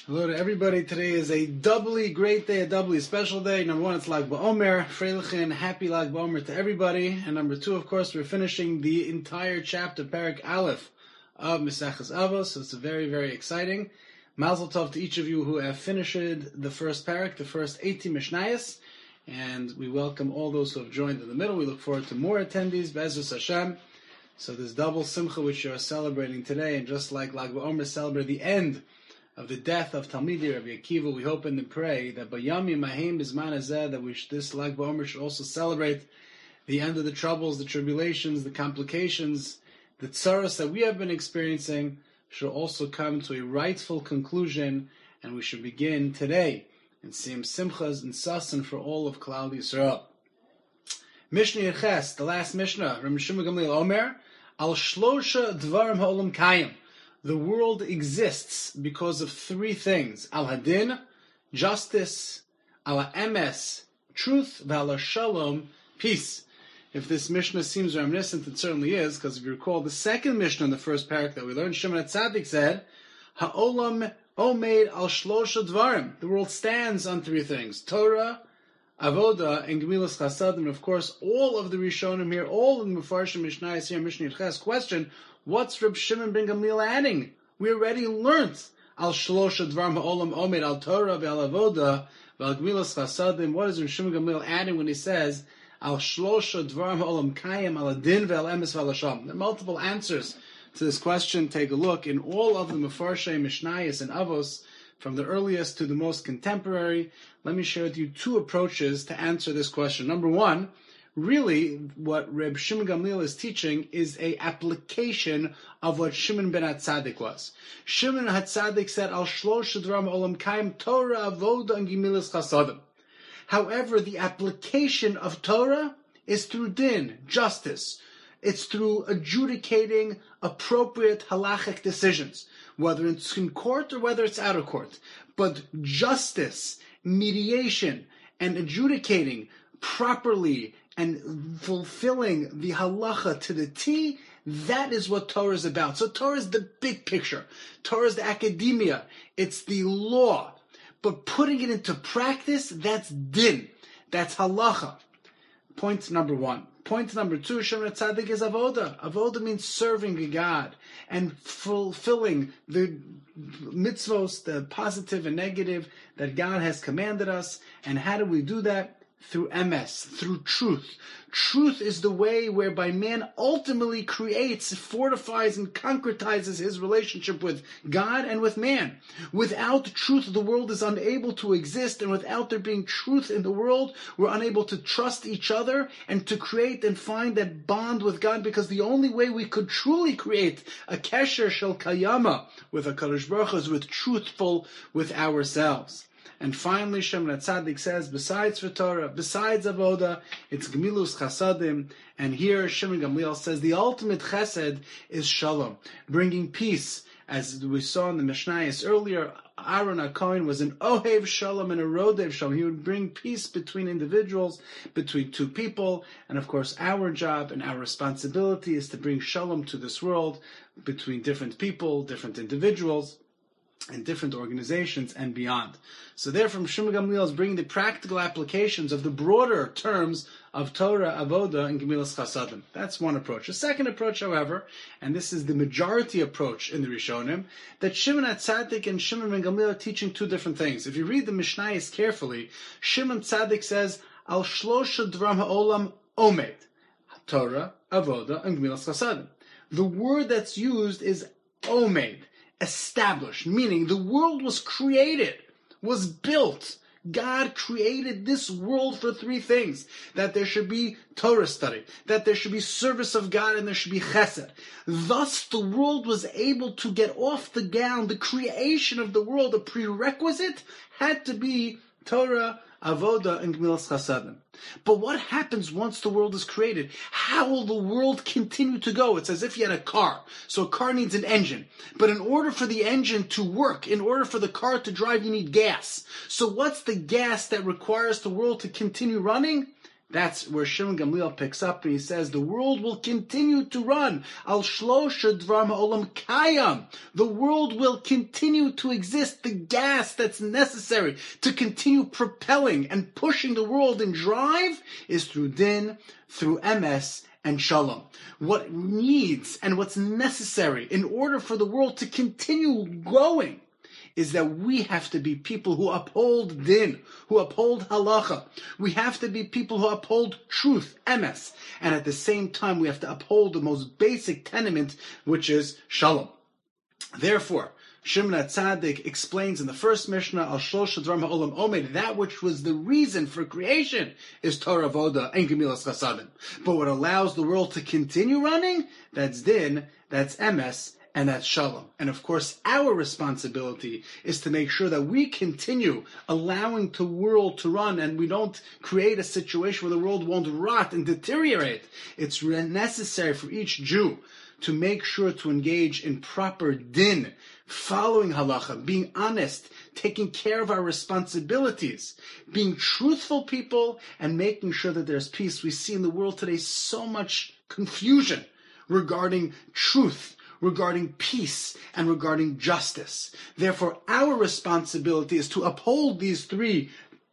Hello to everybody. Today is a doubly great day, a doubly special day. Number one, it's Lag BaOmer. Freilichen, happy Lag BaOmer to everybody. And number two, of course, we're finishing the entire chapter, Parak Aleph, of Maseches Avos. So it's very, very exciting. Mazel Tov to each of you who have finished the first parak, the first 18 Mishnayos. And we welcome all those who have joined in the middle. We look forward to more attendees, Be'ezus Hashem. So this double simcha which you're celebrating today, and just like Lag BaOmer celebrated the end of the death of Talmidi Rabbi Akiva, we hope and pray that Bayami Mahim Bizman Hazeh, that this Lag BaOmer should also celebrate the end of the troubles, the tribulations, the complications, the tsaros that we have been experiencing should also come to a rightful conclusion, and we should begin today and Siyam Simchas and Sasan for all of Klal Yisrael. Mishnah Yerches, the last Mishnah, Rabbi Shimon Gamliel Omer, Al Shlosha Dvarim Ha'olam Kayim. The world exists because of three things: Al Hadin, justice; Al Emes, truth; Val Shalom, peace. If this Mishnah seems reminiscent, it certainly is, because if you recall the second Mishnah in the first parak that we learned, Shimon HaTzadik said, Ha'olam Omeid Al Shlosha Dvarim. The world stands on three things: Torah, Avoda, and Gemilas Chasadim. And of course, all of the Rishonim here, all of the Mefarshim Mishnayos here, Mishnah Yerches, question, what's Reb Shimon ben Gamliel adding? We already learned Al Shlosha Dvarim Ha'olam Omed Al Torah Ve'al Avoda Ve'al Gemilas Chasadim. What is Reb Shimon ben Gamliel adding when he says Al Shlosha Dvarim Ha'olam Kayim Al Adin Ve'al Emes Ve'al Hashem? There are multiple answers to this question. Take a look in all of the Mefarshei Mishnayos and Avos, from the earliest to the most contemporary. Let me share with you two approaches to answer this question. Number one, really, what Reb Shimon Gamliel is teaching is a application of what Shimon ben HaTzadik was. Shimon HaTzadik said, Al Shlosh Dvarim Olam Kayim, Torah, Avoda, and Gemilas Chasadim. However, the application of Torah is through din, justice. It's through adjudicating appropriate halachic decisions, whether it's in court or whether it's out of court. But justice, mediation, and adjudicating properly and fulfilling the halacha to the T, that is what Torah is about. So Torah is the big picture. Torah is the academia. It's the law. But putting it into practice, that's din. That's halacha. Point number one. Point number two, Shimon HaTzadik is avoda. Avoda means serving God and fulfilling the mitzvos, the positive and negative that God has commanded us. And how do we do that? Through emes, through truth. Truth is the way whereby man ultimately creates, fortifies, and concretizes his relationship with God and with man. Without truth, the world is unable to exist, and without there being truth in the world, we're unable to trust each other and to create and find that bond with God, because the only way we could truly create a kesher shel kayama with a Kadosh Baruch Hu is with truthful with ourselves. And finally, Shimon HaTzadik says, besides for Torah, besides Avoda, it's Gemilus Chasadim. And here, Shimon Gamliel says, the ultimate chesed is Shalom, bringing peace. As we saw in the Mishnayos earlier, Aaron HaKohen was an Ohev Shalom and a Rodev Shalom. He would bring peace between individuals, between two people. And of course, our job and our responsibility is to bring Shalom to this world between different people, different individuals, and different organizations and beyond. So therefore, Shimon Gamliel is bringing the practical applications of the broader terms of Torah, Avoda, and Gemilas Chasadim. That's one approach. A second approach, however, and this is the majority approach in the Rishonim, that Shimon HaTzadik and Shimon ben Gamliel are teaching two different things. If you read the Mishnayos carefully, Shimon HaTzadik says, Al Shlosha Dvarim Ha'olam Omed, Torah, Avoda, and Gemilas Chasadim. The word that's used is Omed, established, meaning the world was created, was built. God created this world for three things: that there should be Torah study, that there should be service of God, and there should be chesed. Thus, the world was able to get off the ground. The creation of the world, a prerequisite, had to be Torah, Avoda, and Gemilas Chasadim. But what happens once the world is created? How will the world continue to go? It's as if you had a car. So a car needs an engine. But in order for the engine to work, in order for the car to drive, you need gas. So what's the gas that requires the world to continue running? That's where Shimon Gamliel picks up and he says, the world will continue to run. Al shlosha dvar ha'olam kayam. The world will continue to exist. The gas that's necessary to continue propelling and pushing the world in drive is through din, through emes, and shalom. What needs and what's necessary in order for the world to continue growing is that we have to be people who uphold din, who uphold halacha. We have to be people who uphold truth, emes. And at the same time, we have to uphold the most basic tenement, which is shalom. Therefore, Shimon HaTzadik explains in the first Mishnah, Al Shlosh Dvar Ha'olam Omed, that which was the reason for creation is Torah Avoda and Gemilas Chasadim. But what allows the world to continue running, that's din, that's emes, and that's shalom. And of course, our responsibility is to make sure that we continue allowing the world to run and we don't create a situation where the world won't rot and deteriorate. It's necessary for each Jew to make sure to engage in proper din, following halacha, being honest, taking care of our responsibilities, being truthful people, and making sure that there's peace. We see in the world today so much confusion regarding truth, regarding peace, and regarding justice. Therefore, our responsibility is to uphold these three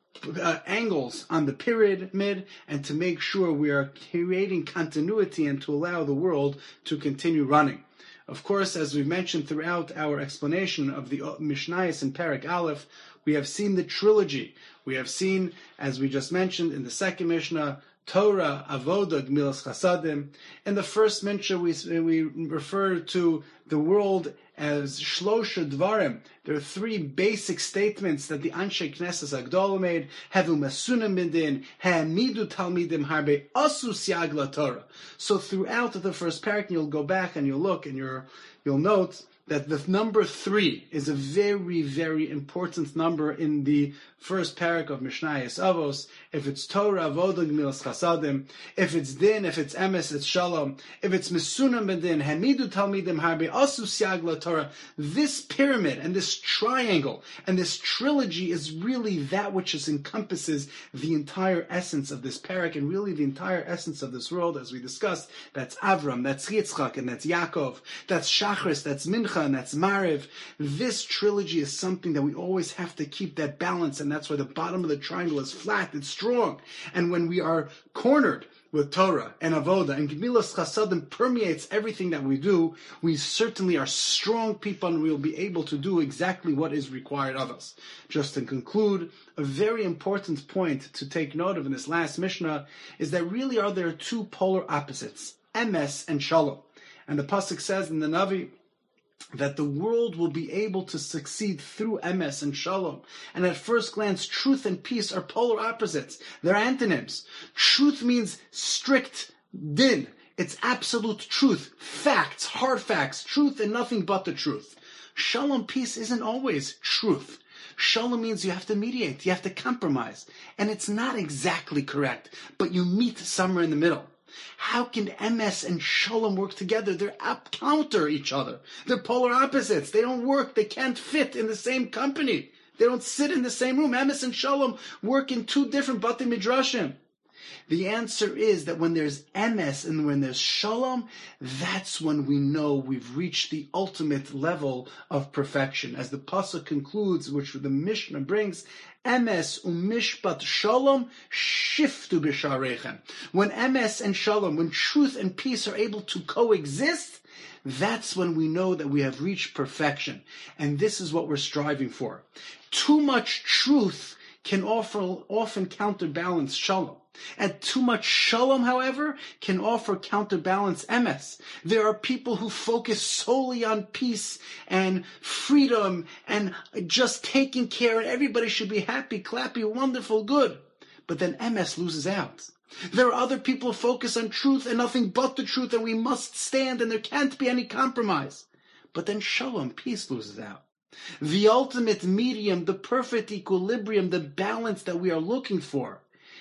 angles on the pyramid and to make sure we are creating continuity and to allow the world to continue running. Of course, as we've mentioned throughout our explanation of the Mishnayos in Perek Aleph, we have seen the trilogy. We have seen, as we just mentioned in the second Mishnah, Torah, Avoda, Gemilas Chasadim. In the first Mishnah, we refer to the world as Shlosha Dvarim. There are three basic statements that the Anshe Knesset Agdola made. Hevu Masunim Midin, Ha'amidu Talmidim Harbe, Asu Siag LaTorah. So throughout the first parak, you'll go back and you'll look and you'll note that the number 3 is a very, very important number in the first parak of Mishnayos Avos. If it's Torah, Avodah, Gemilas Chasadim, if it's din, if it's emes, it's shalom. If it's Mesunam Bedin, Hamidu Talmidim Harbe, Asu Siag LaTorah. This pyramid and this triangle and this trilogy is really that which encompasses the entire essence of this parak and really the entire essence of this world, as we discussed. That's Avram, that's Yitzchak, and that's Yaakov, that's Shachris, that's Mincha, and that's Mariv. This trilogy is something that we always have to keep that balance, and that's why the bottom of the triangle is flat, it's strong. And when we are cornered with Torah and Avoda, and Gemilas Chasadim permeates everything that we do, we certainly are strong people and we will be able to do exactly what is required of us. Just to conclude, a very important point to take note of in this last Mishnah is that really are there two polar opposites, emes and shalom. And the pasuk says in the Navi that the world will be able to succeed through emes and shalom. And at first glance, truth and peace are polar opposites. They're antonyms. Truth means strict din. It's absolute truth, facts, hard facts, truth and nothing but the truth. Shalom, peace, isn't always truth. Shalom means you have to mediate, you have to compromise. And it's not exactly correct, but you meet somewhere in the middle. How can emes and shalom work together? They're counter each other. They're polar opposites. They don't work. They can't fit in the same company. They don't sit in the same room. Emes and shalom work in two different Batei Midrashim. The answer is that when there's emes and when there's shalom, that's when we know we've reached the ultimate level of perfection. As the pasuk concludes, which the Mishnah brings, emes umishpat shalom shiftu b'sharechem. When emes and shalom, when truth and peace are able to coexist, that's when we know that we have reached perfection. And this is what we're striving for. Too much truth can often counterbalance shalom. And too much shalom, however, can offer counterbalance emes. There are people who focus solely on peace and freedom and just taking care, and everybody should be happy, clappy, wonderful, good. But then emes loses out. There are other people who focus on truth and nothing but the truth, and we must stand, and there can't be any compromise. But then shalom, peace, loses out. The ultimate medium, the perfect equilibrium, the balance that we are looking for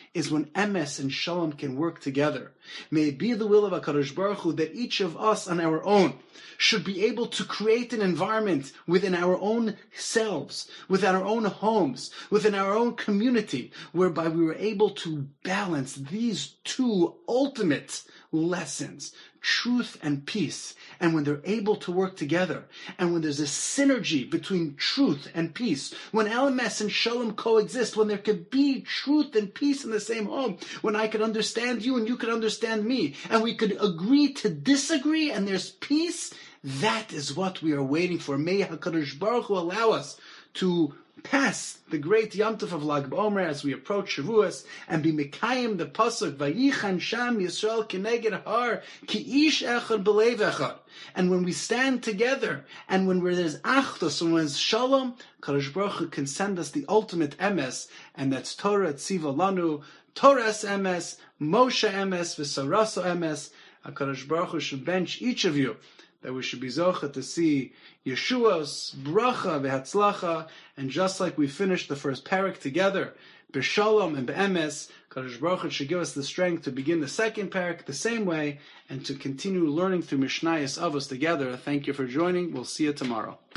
is when emes and shalom can work together. May it be the will of HaKadosh Baruch Hu that each of us on our own should be able to create an environment within our own selves, within our own homes, within our own community, whereby we were able to balance these two ultimate lessons, truth and peace. And when they're able to work together, and when there's a synergy between truth and peace, when emes and shalom coexist, when there could be truth and peace in the same home, when I could understand you and you could understand me, and we could agree to disagree and there's peace, that is what we are waiting for. May HaKadosh Baruch Hu allow us to pass the great Yom Tov of Lag BaOmer as we approach Shavuos and be Mekayim the pasuk Vayichan Sham Yisrael Keneged Har Ki Ish Echad Belev Echad. And when we stand together and when there's Achdus and when there's Shalom, Kadosh Baruch Hu can send us the ultimate emes, and that's Torah Tziva Lanu, Torah's emes, Moshe emes, V'Saraso emes. Kadosh Baruch Hu should bench each of you, that we should be zocha to see Yeshua's bracha vehatzlacha, and just like we finished the first parak together, b'shalom and b'emes, Kadosh Baruch Hu should give us the strength to begin the second parak the same way, and to continue learning through Mishnayos Avos together. Thank you for joining. We'll see you tomorrow.